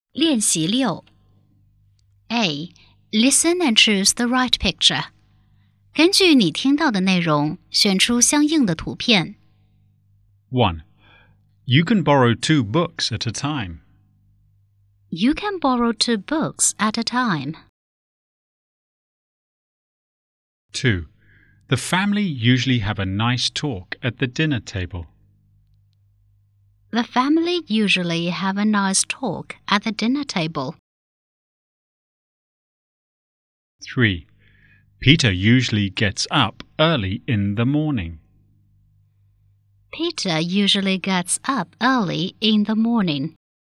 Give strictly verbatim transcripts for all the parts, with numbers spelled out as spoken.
练习六 A. Listen and choose the right picture. 根据你听到的内容，选出相应的图片。 one. You can borrow two books at a time. You can borrow two books at a time. two. The family usually have a nice talk at the dinner table. The family usually have a nice talk at the dinner table. three. Peter usually gets up early in the morning. Peter usually gets up early in the morning.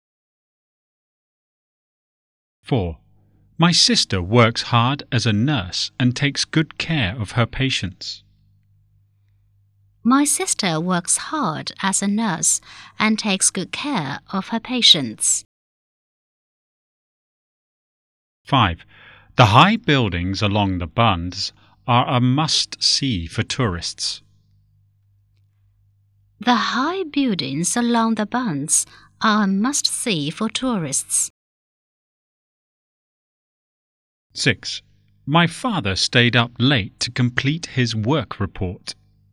four. My sister works hard as a nurse and takes good care of her patients. My sister works hard as a nurse and takes good care of her patients. five. The high buildings along the Bunds are a must-see for tourists. The high buildings along the Bunds are a must-see for tourists. six. My father stayed up late to complete his work report.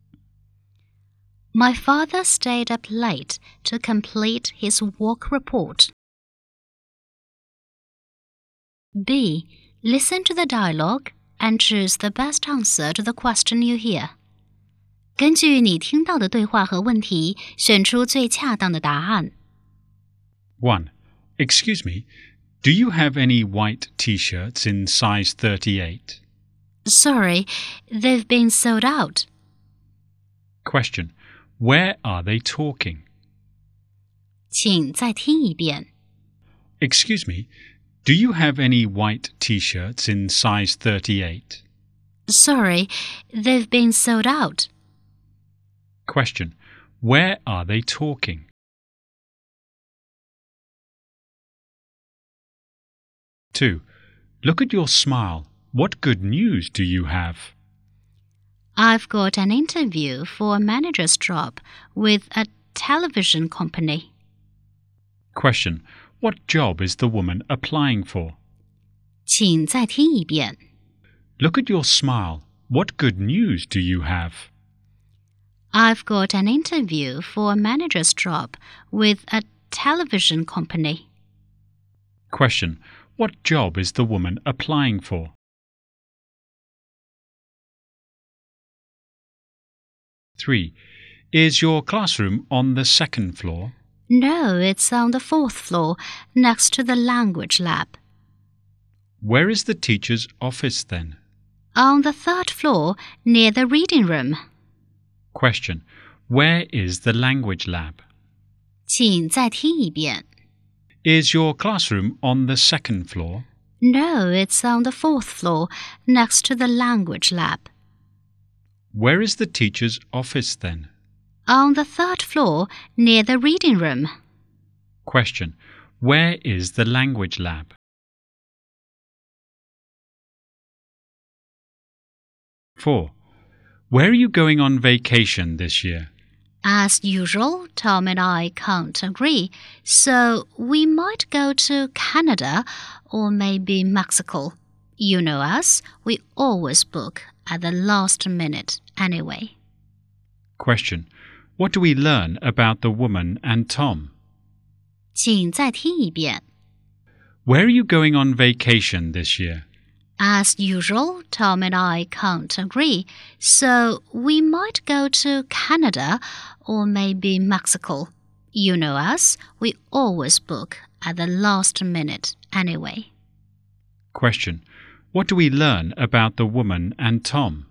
My father stayed up late to complete his work report. B. Listen to the dialogue and choose the best answer to the question you hear. 根据你听到的对话和问题，选出最恰当的答案。 one. Excuse me, do you have any white T-shirts in size thirty-eight? Sorry, they've been sold out. Question. Where are they talking? 请再听一遍。 Excuse me, do you have any white T-shirts in size thirty-eight? Sorry, they've been sold out. Question. Where are they talking? two. Look at your smile. What good news do you have? I've got an interview for a manager's job with a television company. Question. What job is the woman applying for? 请再听一遍。 Look at your smile. What good news do you have? I've got an interview for a manager's job with a television company. Question. What job is the woman applying for? three. Is your classroom on the second floor? No, it's on the fourth floor, next to the language lab. Where is the teacher's office then? On the third floor, near the reading room. Question. Where is the language lab? 请再听一遍。 Is your classroom on the second floor? No, it's on the fourth floor, next to the language lab. Where is the teacher's office then? On the third floor, near the reading room. Question. Where is the language lab? four. Where are you going on vacation this year? As usual, Tom and I can't agree, so we might go to Canada or maybe Mexico. You know us, we always book at the last minute anyway. Question. What do we learn about the woman and Tom? 请再听一遍。 Where are you going on vacation this year? As usual, Tom and I can't agree, so we might go to Canada or maybe Mexico. You know us, we always book at the last minute anyway. Question. What do we learn about the woman and Tom?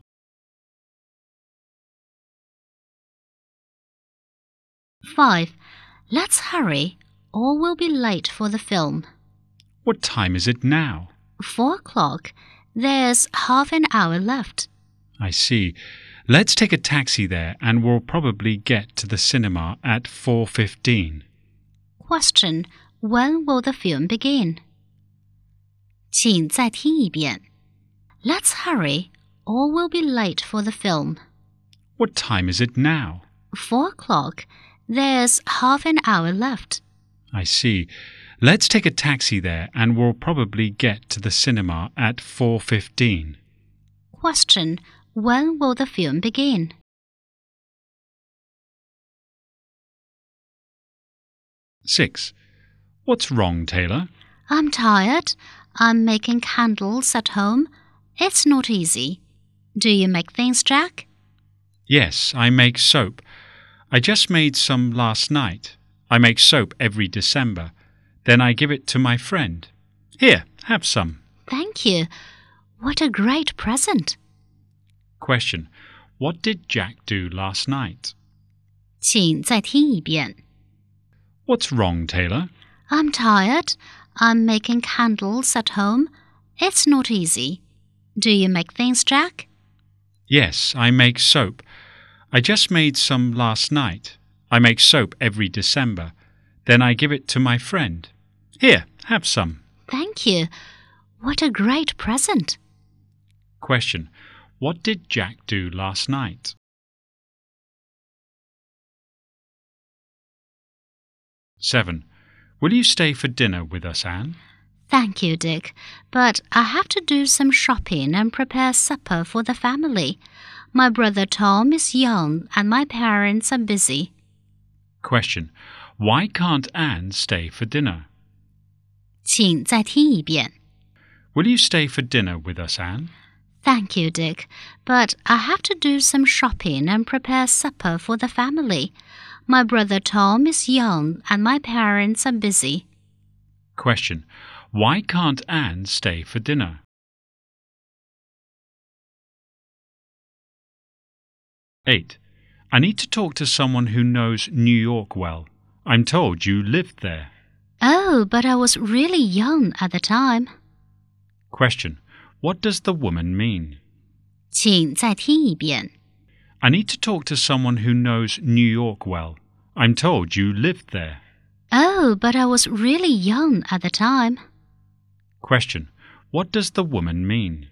five. Let's hurry, or we'll be late for the film. What time is it now? Four o'clock. There's half an hour left. I see. Let's take a taxi there and we'll probably get to the cinema at four fifteen. Question. When will the film begin? 请再听一遍。Let's hurry, or we'll be late for the film. What time is it now? Four o'clock. There's half an hour left. I see. Let's take a taxi there and we'll probably get to the cinema at four fifteen. Question. When will the film begin? six. What's wrong, Taylor? I'm tired. I'm making candles at home. It's not easy. Do you make things, Jack? Yes, I make soap. I just made some last night. I make soap every December. Then I give it to my friend. Here, have some. Thank you. What a great present. Question. What did Jack do last night? 请再听一遍. What's wrong, Taylor? I'm tired. I'm making candles at home. It's not easy. Do you make things, Jack? Yes, I make soap. I just made some last night. I make soap every December. Then I give it to my friend. Here, have some. Thank you. What a great present. Question. What did Jack do last night? seven. Will you stay for dinner with us, Anne? Thank you, Dick. But I have to do some shopping and prepare supper for the family. My brother Tom is young and my parents are busy. Question. Why can't Anne stay for dinner? 请再听一遍. Will you stay for dinner with us, Anne? Thank you, Dick. But I have to do some shopping and prepare supper for the family. My brother Tom is young and my parents are busy. Question. Why can't Anne stay for dinner? eight. I need to talk to someone who knows New York well. I'm told you lived there. Oh, but I was really young at the time. Question. What does the woman mean? 请再听一遍. I need to talk to someone who knows New York well. I'm told you lived there. Oh, but I was really young at the time. Question. What does the woman mean?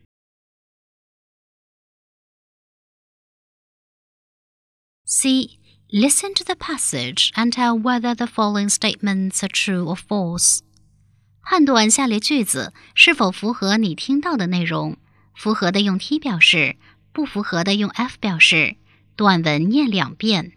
C. Listen to the passage and tell whether the following statements are true or false. 判断下列句子是否符合你听到的内容，符合的用 T 表示，不符合的用 F 表示。短文念两遍。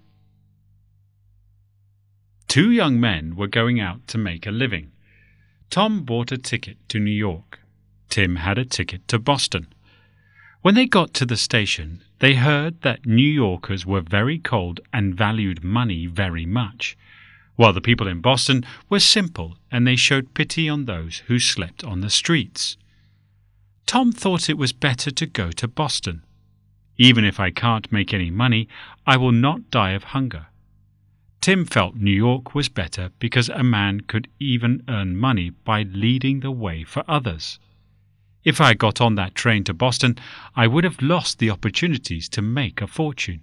Two young men were going out to make a living. Tom bought a ticket to New York. Tim had a ticket to Boston. When they got to the station, they heard that New Yorkers were very cold and valued money very much, while the people in Boston were simple and they showed pity on those who slept on the streets. Tom thought it was better to go to Boston. Even if I can't make any money, I will not die of hunger. Tim felt New York was better because a man could even earn money by leading the way for others. If I got on that train to Boston, I would have lost the opportunities to make a fortune.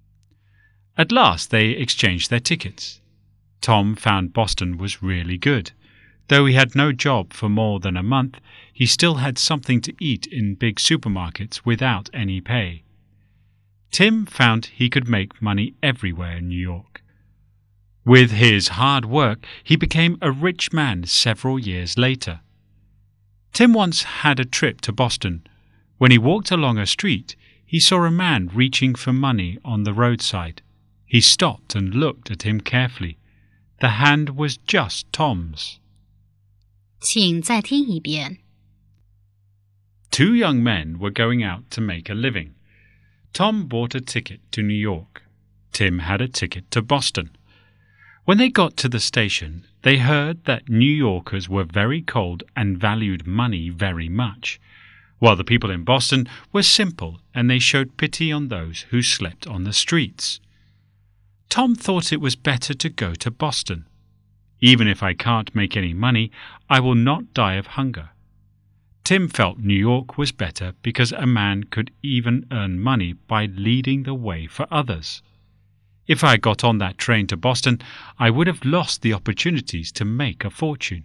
At last they exchanged their tickets. Tom found Boston was really good. Though he had no job for more than a month, he still had something to eat in big supermarkets without any pay. Tim found he could make money everywhere in New York. With his hard work, he became a rich man several years later. Tim once had a trip to Boston. When he walked along a street, he saw a man reaching for money on the roadside. He stopped and looked at him carefully. The hand was just Tom's. 请再听一遍. Two young men were going out to make a living. Tom bought a ticket to New York. Tim had a ticket to Boston. When they got to the station, they heard that New Yorkers were very cold and valued money very much, while the people in Boston were simple and they showed pity on those who slept on the streets. Tom thought it was better to go to Boston. Even if I can't make any money, I will not die of hunger. Tim felt New York was better because a man could even earn money by leading the way for others. If I got on that train to Boston, I would have lost the opportunities to make a fortune.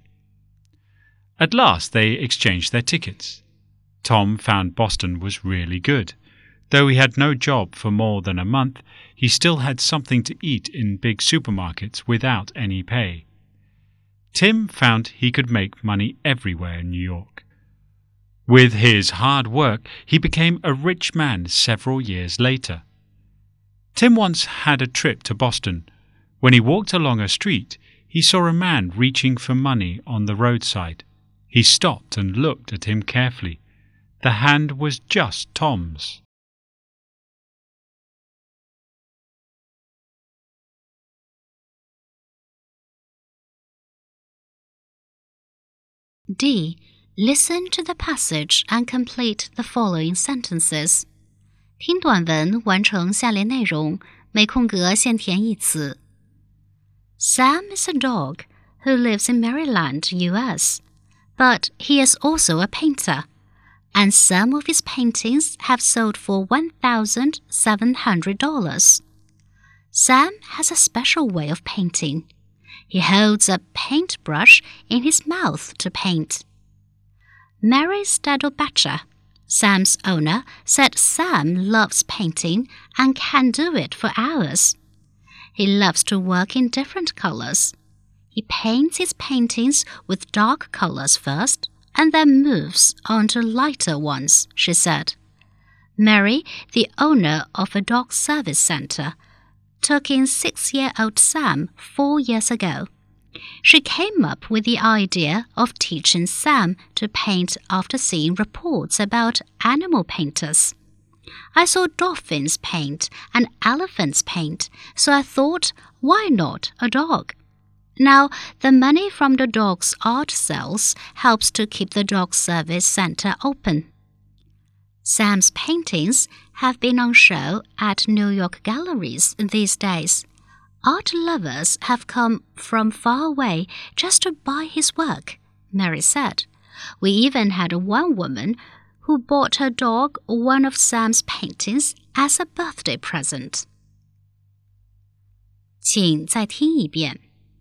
At last they exchanged their tickets. Tom found Boston was really good. Though he had no job for more than a month, he still had something to eat in big supermarkets without any pay. Tim found he could make money everywhere in New York. With his hard work, he became a rich man several years later. Tim once had a trip to Boston. When he walked along a street, he saw a man reaching for money on the roadside. He stopped and looked at him carefully. The hand was just Tom's. D. Listen to the passage and complete the following sentences. 听短文，完成下列内容，没空格现填一词。Sam is a dog who lives in Maryland, U S, but he is also a painter, and some of his paintings have sold for one thousand seven hundred dollars. Sam has a special way of painting. He holds a paintbrush in his mouth to paint. Mary Stadelbacher, Sam's owner, said Sam loves painting and can do it for hours. He loves to work in different colors. He paints his paintings with dark colors first and then moves on to lighter ones, she said. Mary, the owner of a dog service center, took in six-year-old Sam four years ago. She came up with the idea of teaching Sam to paint after seeing reports about animal painters. I saw dolphins paint and elephants paint, so I thought, why not a dog? Now, the money from the dog's art sales helps to keep the dog service center open. Sam's paintings have been on show at New York galleries these days. Art lovers have come from far away just to buy his work, Mary said. We even had one woman who bought her dog one of Sam's paintings as a birthday present. 请再听一遍.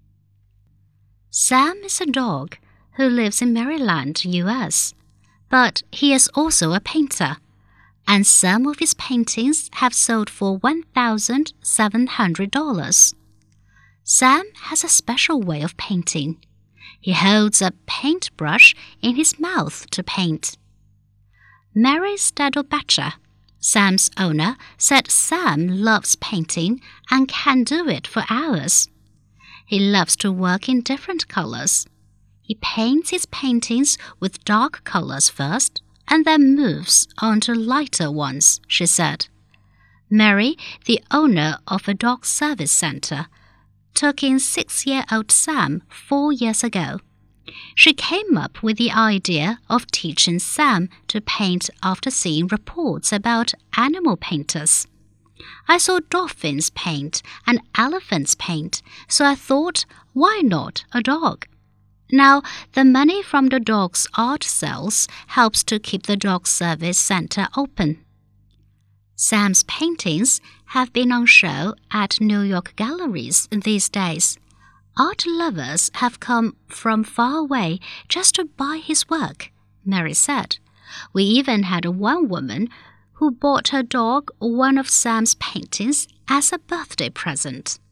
Sam is a dog who lives in Maryland, U S, but he is also a painter, and some of his paintings have sold for one thousand seven hundred dollars. Sam has a special way of painting. He holds a paintbrush in his mouth to paint. Mary Stadelbacher, Sam's owner, said Sam loves painting and can do it for hours. He loves to work in different colors. He paints his paintings with dark colors first and then moves on to lighter ones, she said. Mary, the owner of a dog service center, took in six-year-old Sam four years ago. She came up with the idea of teaching Sam to paint after seeing reports about animal painters. I saw dolphins paint and elephants paint, so I thought, why not a dog? Now, the money from the dog's art sales helps to keep the dog service center open. Sam's paintings have been on show at New York galleries these days. Art lovers have come from far away just to buy his work, Mary said. We even had one woman who bought her dog one of Sam's paintings as a birthday present.